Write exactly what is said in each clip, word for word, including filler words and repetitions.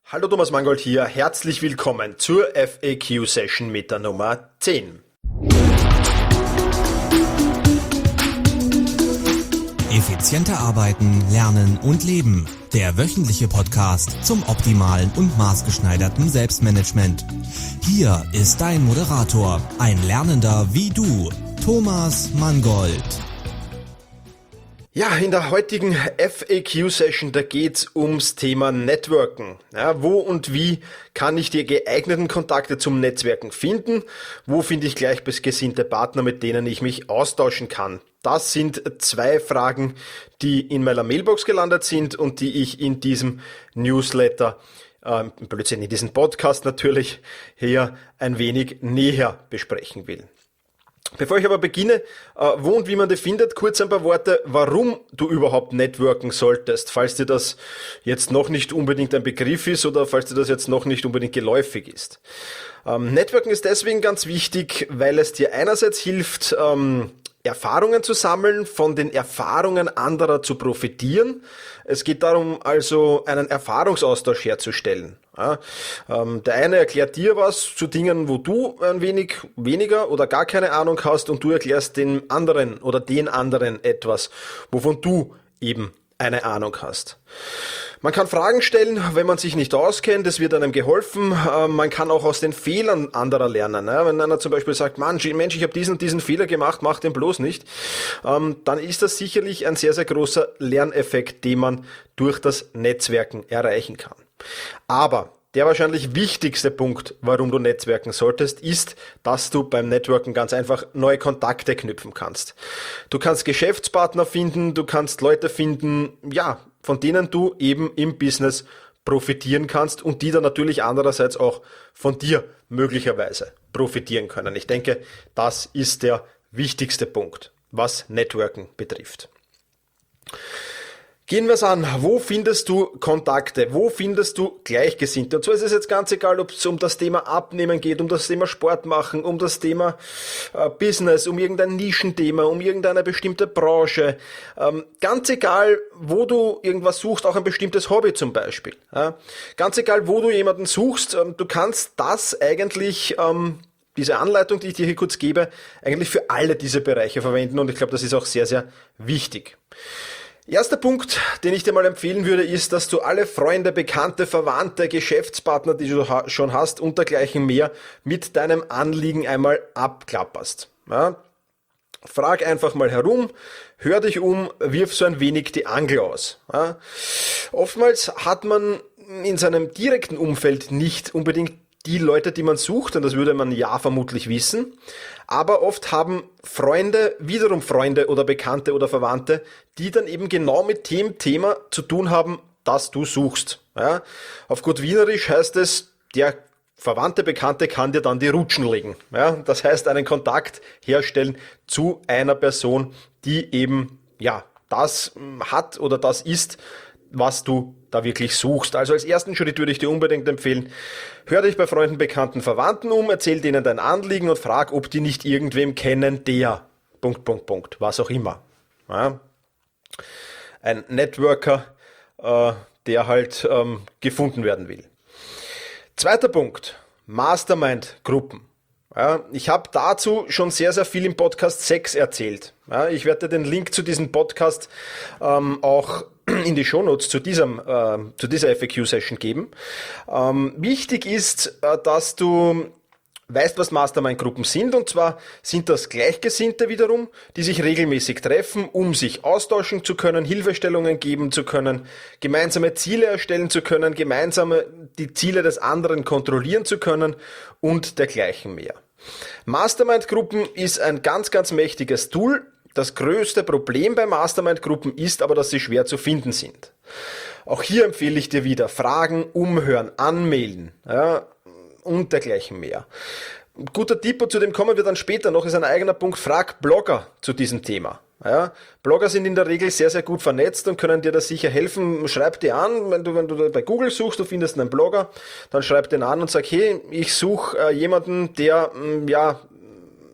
Hallo Thomas Mangold hier, herzlich willkommen zur F A Q-Session mit der Nummer zehn. Effizienter arbeiten, lernen und leben. Der wöchentliche Podcast zum optimalen und maßgeschneiderten Selbstmanagement. Hier ist dein Moderator, ein Lernender wie du, Thomas Mangold. Ja, in der heutigen F A Q-Session, da geht's ums Thema Networken. Ja, wo und wie kann ich die geeigneten Kontakte zum Netzwerken finden? Wo finde ich gleichgesinnte Partner, mit denen ich mich austauschen kann? Das sind zwei Fragen, die in meiner Mailbox gelandet sind und die ich in diesem Newsletter, äh, Blödsinn, in diesem Podcast natürlich hier ein wenig näher besprechen will. Bevor ich aber beginne, wo und wie man die findet, kurz ein paar Worte, warum du überhaupt networken solltest, falls dir das jetzt noch nicht unbedingt ein Begriff ist oder falls dir das jetzt noch nicht unbedingt geläufig ist. Ähm, Networken ist deswegen ganz wichtig, weil es dir einerseits hilft, ähm, Erfahrungen zu sammeln, von den Erfahrungen anderer zu profitieren. Es geht darum, also einen Erfahrungsaustausch herzustellen. Ja, ähm, der eine erklärt dir was zu Dingen, wo du ein wenig weniger oder gar keine Ahnung hast, und du erklärst den anderen oder den anderen etwas, wovon du eben eine Ahnung hast. Man kann Fragen stellen, wenn man sich nicht auskennt, es wird einem geholfen. Man kann auch aus den Fehlern anderer lernen. Wenn einer zum Beispiel sagt, Mensch, ich habe diesen und diesen Fehler gemacht, mach den bloß nicht, dann ist das sicherlich ein sehr, sehr großer Lerneffekt, den man durch das Netzwerken erreichen kann. Aber der wahrscheinlich wichtigste Punkt, warum du netzwerken solltest, ist, dass du beim Networken ganz einfach neue Kontakte knüpfen kannst. Du kannst Geschäftspartner finden, du kannst Leute finden, ja, von denen du eben im Business profitieren kannst und die dann natürlich andererseits auch von dir möglicherweise profitieren können. Ich denke, das ist der wichtigste Punkt, was Networken betrifft. Gehen wir es an. Wo findest du Kontakte? Wo findest du Gleichgesinnte? Und so ist es jetzt ganz egal, ob es um das Thema Abnehmen geht, um das Thema Sport machen, um das Thema äh, Business, um irgendein Nischenthema, um irgendeine bestimmte Branche. Ähm, ganz egal, wo du irgendwas suchst, auch ein bestimmtes Hobby zum Beispiel. Ja? Ganz egal, wo du jemanden suchst, ähm, du kannst das eigentlich, ähm, diese Anleitung, die ich dir hier kurz gebe, eigentlich für alle diese Bereiche verwenden, und ich glaube, das ist auch sehr, sehr wichtig. Erster Punkt, den ich dir mal empfehlen würde, ist, dass du alle Freunde, Bekannte, Verwandte, Geschäftspartner, die du schon hast und dergleichen mehr, mit deinem Anliegen einmal abklapperst. Ja? Frag einfach mal herum, hör dich um, wirf so ein wenig die Angel aus. Ja? Oftmals hat man in seinem direkten Umfeld nicht unbedingt die Leute, die man sucht, und das würde man ja vermutlich wissen, aber oft haben Freunde wiederum Freunde oder Bekannte oder Verwandte, die dann eben genau mit dem Thema zu tun haben, das du suchst. Ja? Auf gut Wienerisch heißt es, der Verwandte, Bekannte kann dir dann die Rutschen legen. Ja? Das heißt, einen Kontakt herstellen zu einer Person, die eben ja das hat oder das ist, was du da wirklich suchst. Also als ersten Schritt würde ich dir unbedingt empfehlen, hör dich bei Freunden, Bekannten, Verwandten um, erzähl denen dein Anliegen und frag, ob die nicht irgendwem kennen, der, Punkt, Punkt, Punkt, was auch immer. Ja. Ein Networker, äh, der halt ähm, gefunden werden will. Zweiter Punkt, Mastermind-Gruppen. Ja, ich habe dazu schon sehr, sehr viel im Podcast sechs erzählt. Ja, ich werde den Link zu diesem Podcast ähm, auch in die Shownotes zu diesem, äh, zu dieser F A Q-Session geben. Ähm, wichtig ist, äh, dass du weißt, was Mastermind-Gruppen sind, und zwar sind das Gleichgesinnte wiederum, die sich regelmäßig treffen, um sich austauschen zu können, Hilfestellungen geben zu können, gemeinsame Ziele erstellen zu können, gemeinsam die Ziele des anderen kontrollieren zu können und dergleichen mehr. Mastermind-Gruppen ist ein ganz, ganz mächtiges Tool. Das größte Problem bei Mastermind-Gruppen ist aber, dass sie schwer zu finden sind. Auch hier empfehle ich dir wieder, Fragen, umhören, anmelden, ja, und dergleichen mehr. Ein guter Tipp, und zu dem kommen wir dann später noch, ist ein eigener Punkt, frag Blogger zu diesem Thema. Ja, Blogger sind in der Regel sehr, sehr gut vernetzt und können dir da sicher helfen. Schreib dir an, wenn du, wenn du bei Google suchst, du findest einen Blogger, dann schreib den an und sag, hey, ich suche äh, jemanden, der, mh, ja,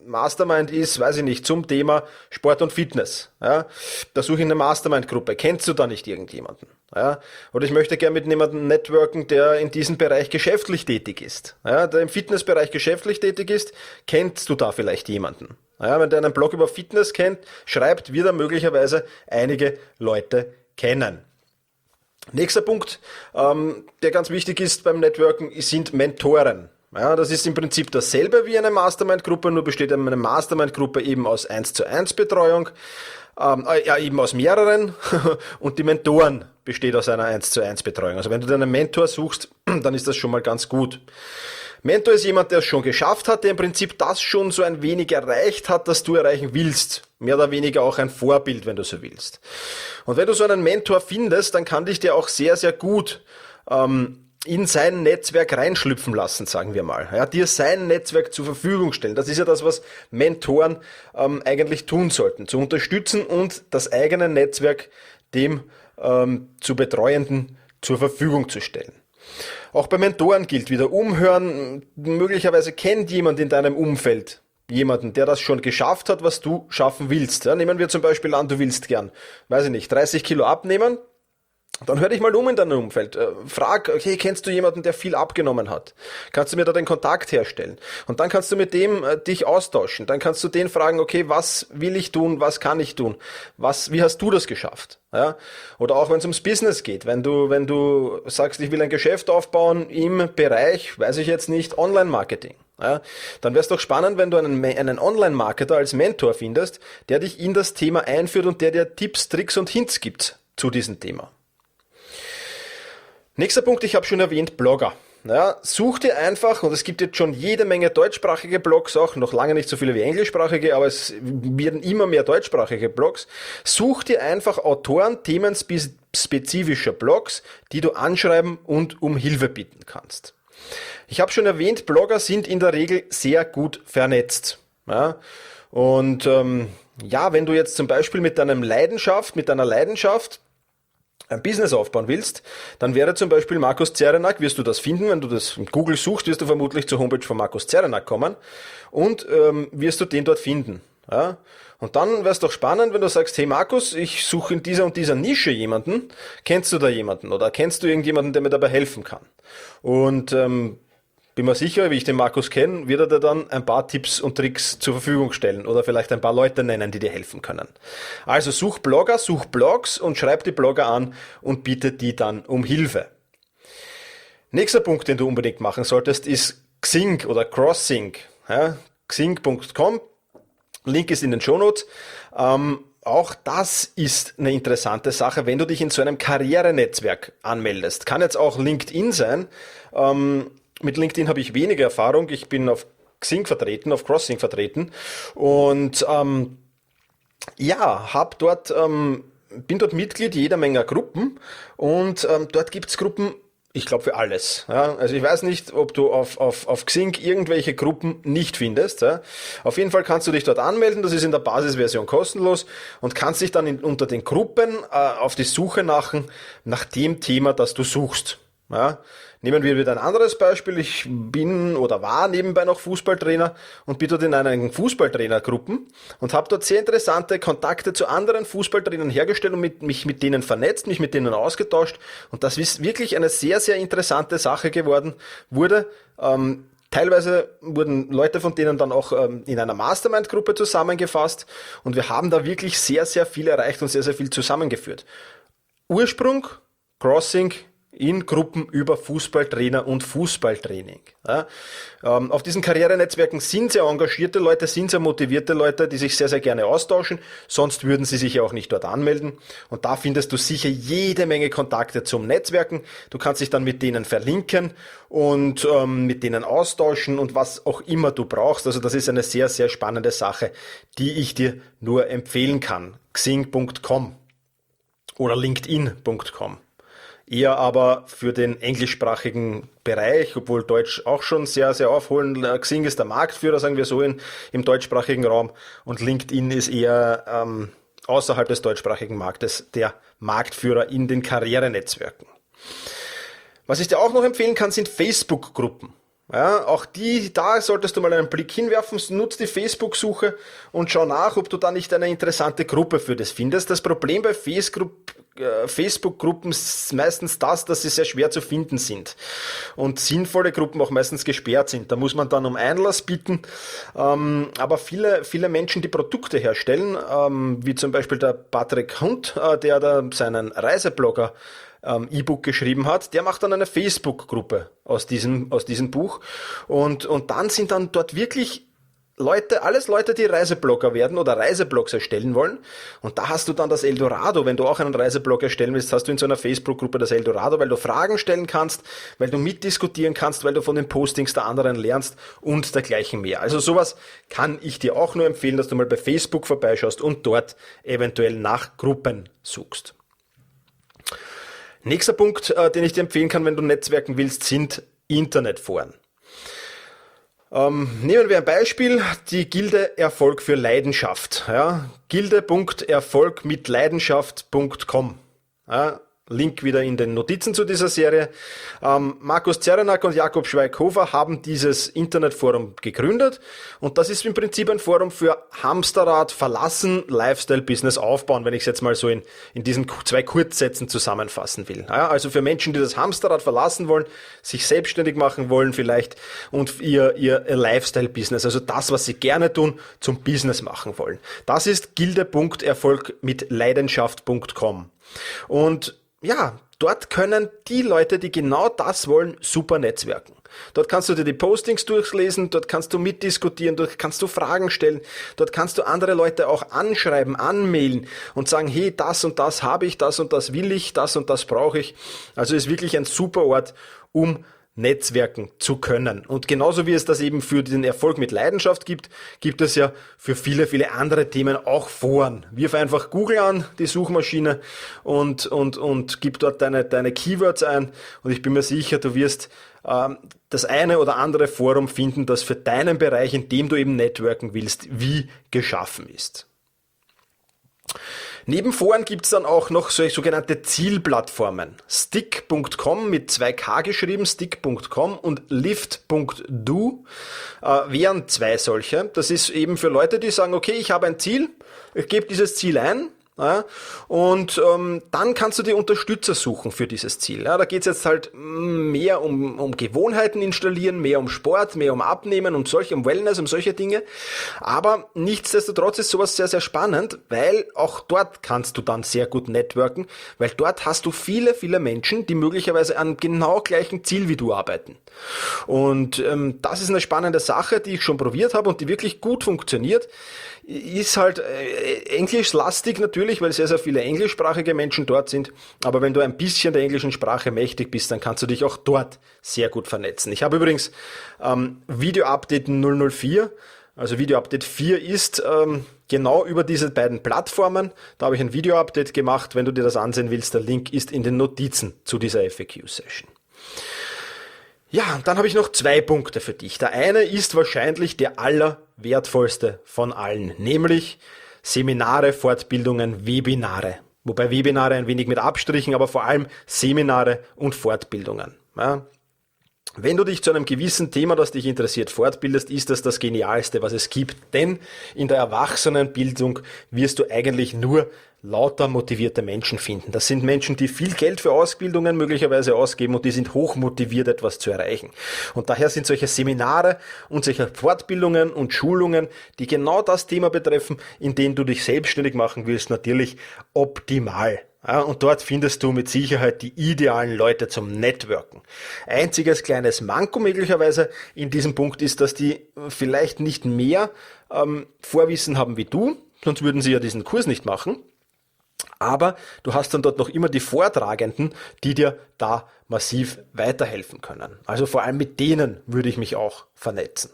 Mastermind ist, weiß ich nicht, zum Thema Sport und Fitness. Ja, da suche ich eine Mastermind-Gruppe. Kennst du da nicht irgendjemanden? Ja, oder ich möchte gerne mit jemandem networken, der in diesem Bereich geschäftlich tätig ist. Ja, der im Fitnessbereich geschäftlich tätig ist, kennst du da vielleicht jemanden? Ja, wenn der einen Blog über Fitness kennt, schreibt, wird er möglicherweise einige Leute kennen. Nächster Punkt, ähm, der ganz wichtig ist beim Networken, sind Mentoren. Ja, das ist im Prinzip dasselbe wie eine Mastermind-Gruppe, nur besteht eine Mastermind-Gruppe eben aus eins zu eins Betreuung, ähm, ja eben aus mehreren und die Mentoren besteht aus einer eins zu eins Betreuung. Also wenn du dir einen Mentor suchst, dann ist das schon mal ganz gut. Mentor ist jemand, der es schon geschafft hat, der im Prinzip das schon so ein wenig erreicht hat, das du erreichen willst. Mehr oder weniger auch ein Vorbild, wenn du so willst. Und wenn du so einen Mentor findest, dann kann dich der auch sehr, sehr gut ähm, in sein Netzwerk reinschlüpfen lassen, sagen wir mal. Ja, dir sein Netzwerk zur Verfügung stellen. Das ist ja das, was Mentoren ähm, eigentlich tun sollten. Zu unterstützen und das eigene Netzwerk dem ähm, zu Betreuenden zur Verfügung zu stellen. Auch bei Mentoren gilt wieder umhören. Möglicherweise kennt jemand in deinem Umfeld jemanden, der das schon geschafft hat, was du schaffen willst. Ja, nehmen wir zum Beispiel an, du willst gern, weiß ich nicht, dreißig Kilo abnehmen. Dann hör dich mal um in deinem Umfeld. Frag, okay, kennst du jemanden, der viel abgenommen hat? Kannst du mir da den Kontakt herstellen? Und dann kannst du mit dem äh, dich austauschen. Dann kannst du den fragen, okay, was will ich tun? Was kann ich tun? Was, wie hast du das geschafft? Ja? Oder auch wenn es ums Business geht. Wenn du, wenn du sagst, ich will ein Geschäft aufbauen im Bereich, weiß ich jetzt nicht, Online-Marketing. Ja? Dann wäre es doch spannend, wenn du einen, einen Online-Marketer als Mentor findest, der dich in das Thema einführt und der dir Tipps, Tricks und Hints gibt zu diesem Thema. Nächster Punkt, ich habe schon erwähnt, Blogger. Ja, such dir einfach, und es gibt jetzt schon jede Menge deutschsprachige Blogs auch, noch lange nicht so viele wie englischsprachige, aber es werden immer mehr deutschsprachige Blogs. Such dir einfach Autoren themenspezifischer Blogs, die du anschreiben und um Hilfe bitten kannst. Ich habe schon erwähnt, Blogger sind in der Regel sehr gut vernetzt. Ja, und ähm, ja, wenn du jetzt zum Beispiel mit deinem Leidenschaft, mit deiner Leidenschaft ein Business aufbauen willst, dann wäre zum Beispiel Markus Zerenak, wirst du das finden, wenn du das in Google suchst, wirst du vermutlich zur Homepage von Markus Zerenak kommen und ähm, wirst du den dort finden. Ja? Und dann wäre es doch spannend, wenn du sagst, hey Markus, ich suche in dieser und dieser Nische jemanden, kennst du da jemanden oder kennst du irgendjemanden, der mir dabei helfen kann? Und ähm, bin mir sicher, wie ich den Markus kenne, wird er dir dann ein paar Tipps und Tricks zur Verfügung stellen oder vielleicht ein paar Leute nennen, die dir helfen können. Also such Blogger, such Blogs und schreib die Blogger an und bitte die dann um Hilfe. Nächster Punkt, den du unbedingt machen solltest, ist Xing oder Crossing. Ja, xing punkt com, Link ist in den Shownotes. Ähm, Auch das ist eine interessante Sache, wenn du dich in so einem Karrierenetzwerk anmeldest. Kann jetzt auch LinkedIn sein. Ähm, Mit LinkedIn habe ich weniger Erfahrung. Ich bin auf Xing vertreten, auf Crossing vertreten und ähm, ja, hab dort, ähm, bin dort Mitglied jeder Menge Gruppen und ähm, dort gibt's Gruppen, ich glaube für alles. Ja? Also ich weiß nicht, ob du auf, auf, auf Xing irgendwelche Gruppen nicht findest. Ja? Auf jeden Fall kannst du dich dort anmelden, das ist in der Basisversion kostenlos und kannst dich dann in, unter den Gruppen äh, auf die Suche nach, nach dem Thema, das du suchst. Ja, nehmen wir wieder ein anderes Beispiel. Ich bin oder war nebenbei noch Fußballtrainer und bin dort in einigen Fußballtrainergruppen und habe dort sehr interessante Kontakte zu anderen Fußballtrainern hergestellt und mit, mich mit denen vernetzt, mich mit denen ausgetauscht. Und das ist wirklich eine sehr, sehr interessante Sache geworden, wurde. Ähm, Teilweise wurden Leute von denen dann auch ähm, in einer Mastermind-Gruppe zusammengefasst und wir haben da wirklich sehr, sehr viel erreicht und sehr, sehr viel zusammengeführt. Ursprung, Crossing, in Gruppen über Fußballtrainer und Fußballtraining. Ja, ähm, auf diesen Karrierenetzwerken sind sehr engagierte Leute, sind sehr motivierte Leute, die sich sehr, sehr gerne austauschen, sonst würden sie sich ja auch nicht dort anmelden. Und da findest du sicher jede Menge Kontakte zum Netzwerken. Du kannst dich dann mit denen verlinken und ähm, mit denen austauschen und was auch immer du brauchst. Also das ist eine sehr, sehr spannende Sache, die ich dir nur empfehlen kann. xing punkt com oder linkedin punkt com. Eher aber für den englischsprachigen Bereich, obwohl Deutsch auch schon sehr, sehr aufholen. Xing ist der Marktführer, sagen wir so, in, im deutschsprachigen Raum und LinkedIn ist eher ähm, außerhalb des deutschsprachigen Marktes der Marktführer in den Karrierenetzwerken. Was ich dir auch noch empfehlen kann, sind Facebook-Gruppen. Ja, auch die, da solltest du mal einen Blick hinwerfen, nutz die Facebook-Suche und schau nach, ob du da nicht eine interessante Gruppe für das findest. Das Problem bei Facebook, äh, Facebook-Gruppen ist meistens das, dass sie sehr schwer zu finden sind und sinnvolle Gruppen auch meistens gesperrt sind. Da muss man dann um Einlass bitten, ähm, aber viele, viele Menschen, die Produkte herstellen, ähm, wie zum Beispiel der Patrick Hund, äh, der da seinen Reiseblogger Ähm, E-Book geschrieben hat, der macht dann eine Facebook-Gruppe aus diesem, aus diesem Buch und, und dann sind dann dort wirklich Leute, alles Leute, die Reiseblogger werden oder Reiseblogs erstellen wollen und da hast du dann das Eldorado, wenn du auch einen Reiseblog erstellen willst, hast du in so einer Facebook-Gruppe das Eldorado, weil du Fragen stellen kannst, weil du mitdiskutieren kannst, weil du von den Postings der anderen lernst und dergleichen mehr. Also sowas kann ich dir auch nur empfehlen, dass du mal bei Facebook vorbeischaust und dort eventuell nach Gruppen suchst. Nächster Punkt, äh, den ich dir empfehlen kann, wenn du netzwerken willst, sind Internetforen. Ähm, nehmen wir ein Beispiel, die Gilde Erfolg für Leidenschaft. Ja, gilde Punkt erfolg mit leidenschaft Punkt com. Ja, Link wieder in den Notizen zu dieser Serie. Ähm, Markus Zerenak und Jakob Schweighofer haben dieses Internetforum gegründet und das ist im Prinzip ein Forum für Hamsterrad verlassen, Lifestyle-Business aufbauen, wenn ich es jetzt mal so in, in diesen zwei Kurzsätzen zusammenfassen will. Ja, also für Menschen, die das Hamsterrad verlassen wollen, sich selbstständig machen wollen vielleicht und ihr, ihr, ihr Lifestyle-Business, also das, was sie gerne tun, zum Business machen wollen. Das ist gilde Punkt erfolg mit leidenschaft Punkt com. Und ja, dort können die Leute, die genau das wollen, super netzwerken. Dort kannst du dir die Postings durchlesen, dort kannst du mitdiskutieren, dort kannst du Fragen stellen, dort kannst du andere Leute auch anschreiben, anmailen und sagen, hey, das und das habe ich, das und das will ich, das und das brauche ich. Also ist wirklich ein super Ort, um netzwerken zu können. Und genauso wie es das eben für den Erfolg mit Leidenschaft gibt, gibt es ja für viele, viele andere Themen auch Foren. Wirf einfach Google an, die Suchmaschine, und, und, und gib dort deine, deine Keywords ein. Und ich bin mir sicher, du wirst ähm, das eine oder andere Forum finden, das für deinen Bereich, in dem du eben networken willst, wie geschaffen ist. Neben Foren gibt's dann auch noch solche sogenannte Zielplattformen. Stick Punkt com mit zwei K geschrieben, Stick Punkt com und Lift Punkt do äh, wären zwei solche. Das ist eben für Leute, die sagen, okay, ich habe ein Ziel, ich gebe dieses Ziel ein, ja, und ähm, dann kannst du dir Unterstützer suchen für dieses Ziel. Ja, da geht's jetzt halt mehr um, um Gewohnheiten installieren, mehr um Sport, mehr um Abnehmen, um solche, um Wellness, um solche Dinge. Aber nichtsdestotrotz ist sowas sehr, sehr spannend, weil auch dort kannst du dann sehr gut networken, weil dort hast du viele, viele Menschen, die möglicherweise an genau gleichen Ziel wie du arbeiten. Und ähm, das ist eine spannende Sache, die ich schon probiert habe und die wirklich gut funktioniert. Ist halt äh, englischlastig natürlich, weil sehr, sehr viele englischsprachige Menschen dort sind. Aber wenn du ein bisschen der englischen Sprache mächtig bist, dann kannst du dich auch dort sehr gut vernetzen. Ich habe übrigens ähm, Video-Update null null vier, also Video-Update vier ist ähm, genau über diese beiden Plattformen. Da habe ich ein Video-Update gemacht. Wenn du dir das ansehen willst, der Link ist in den Notizen zu dieser F A Q-Session. Ja, dann habe ich noch zwei Punkte für dich. Der eine ist wahrscheinlich der allerwertvollste von allen, nämlich Seminare, Fortbildungen, Webinare. Wobei Webinare ein wenig mit Abstrichen, aber vor allem Seminare und Fortbildungen. Ja. Wenn du dich zu einem gewissen Thema, das dich interessiert, fortbildest, ist das das Genialste, was es gibt. Denn in der Erwachsenenbildung wirst du eigentlich nur lauter motivierte Menschen finden. Das sind Menschen, die viel Geld für Ausbildungen möglicherweise ausgeben und die sind hochmotiviert, etwas zu erreichen. Und daher sind solche Seminare und solche Fortbildungen und Schulungen, die genau das Thema betreffen, in denen du dich selbstständig machen willst, natürlich optimal. Ja, und dort findest du mit Sicherheit die idealen Leute zum Networken. Einziges kleines Manko möglicherweise in diesem Punkt ist, dass die vielleicht nicht mehr ähm, Vorwissen haben wie du, sonst würden sie ja diesen Kurs nicht machen. Aber du hast dann dort noch immer die Vortragenden, die dir da massiv weiterhelfen können. Also vor allem mit denen würde ich mich auch vernetzen.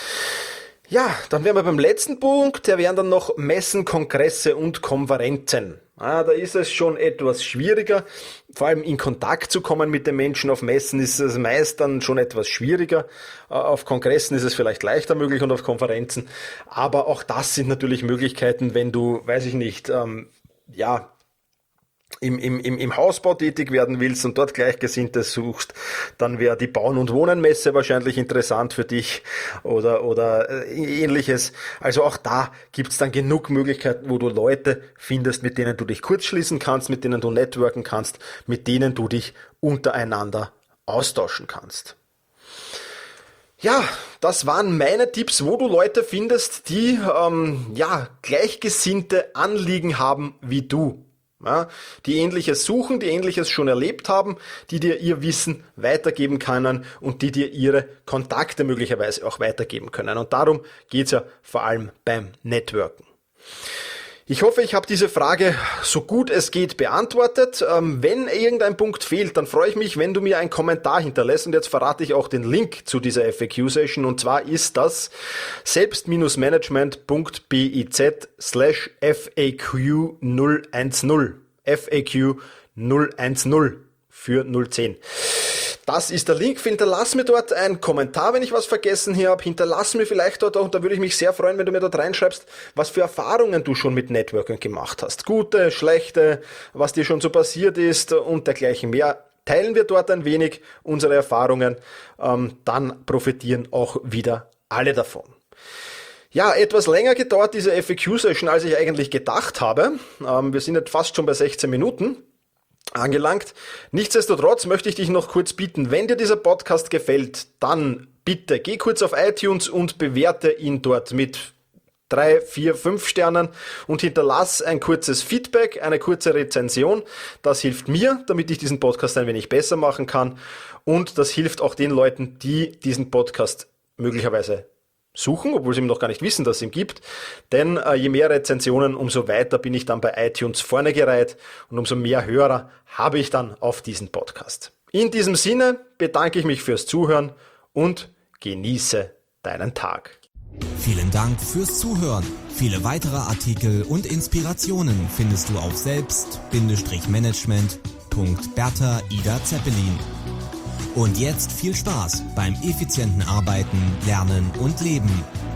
Ja, dann wären wir beim letzten Punkt, der wären dann noch Messen, Kongresse und Konferenzen. Ah, da ist es schon etwas schwieriger, vor allem in Kontakt zu kommen mit den Menschen. Auf Messen ist es meist dann schon etwas schwieriger, auf Kongressen ist es vielleicht leichter möglich und auf Konferenzen, aber auch das sind natürlich Möglichkeiten, wenn du, weiß ich nicht, ähm, ja, Im, im, im Hausbau tätig werden willst und dort Gleichgesinnte suchst, dann wäre die Bauen- und Wohnenmesse wahrscheinlich interessant für dich oder, oder ähnliches. Also auch da gibt's dann genug Möglichkeiten, wo du Leute findest, mit denen du dich kurzschließen kannst, mit denen du networken kannst, mit denen du dich untereinander austauschen kannst. Ja, das waren meine Tipps, wo du Leute findest, die ähm, ja gleichgesinnte Anliegen haben wie du. Ja, die Ähnliches suchen, die Ähnliches schon erlebt haben, die dir ihr Wissen weitergeben können und die dir ihre Kontakte möglicherweise auch weitergeben können. Und darum geht's ja vor allem beim Networken. Ich hoffe, ich habe diese Frage so gut es geht beantwortet. Ähm, wenn irgendein Punkt fehlt, dann freue ich mich, wenn du mir einen Kommentar hinterlässt. Und jetzt verrate ich auch den Link zu dieser F A Q-Session. Und zwar ist das selbst-management.biz slash FAQ null eins null. F A Q null eins null für null zehn. Das ist der Link. Hinterlass mir dort einen Kommentar, wenn ich was vergessen hier habe. Hinterlass mir vielleicht dort auch, und da würde ich mich sehr freuen, wenn du mir dort reinschreibst, was für Erfahrungen du schon mit Networking gemacht hast. Gute, schlechte, was dir schon so passiert ist und dergleichen mehr. Teilen wir dort ein wenig unsere Erfahrungen, ähm, dann profitieren auch wieder alle davon. Ja, etwas länger gedauert diese F A Q-Session, als ich eigentlich gedacht habe. Ähm, wir sind jetzt fast schon bei sechzehn Minuten. Angelangt. Nichtsdestotrotz möchte ich dich noch kurz bitten, wenn dir dieser Podcast gefällt, dann bitte geh kurz auf iTunes und bewerte ihn dort mit drei, vier, fünf Sternen und hinterlass ein kurzes Feedback, eine kurze Rezension. Das hilft mir, damit ich diesen Podcast ein wenig besser machen kann, und das hilft auch den Leuten, die diesen Podcast möglicherweise suchen, obwohl sie noch gar nicht wissen, dass es ihn gibt. Denn äh, je mehr Rezensionen, umso weiter bin ich dann bei iTunes vorne gereiht und umso mehr Hörer habe ich dann auf diesen Podcast. In diesem Sinne bedanke ich mich fürs Zuhören und genieße deinen Tag. Vielen Dank fürs Zuhören. Viele weitere Artikel und Inspirationen findest du auf selbst-management punkt bertha ida zeppelin. Und jetzt viel Spaß beim effizienten Arbeiten, Lernen und Leben.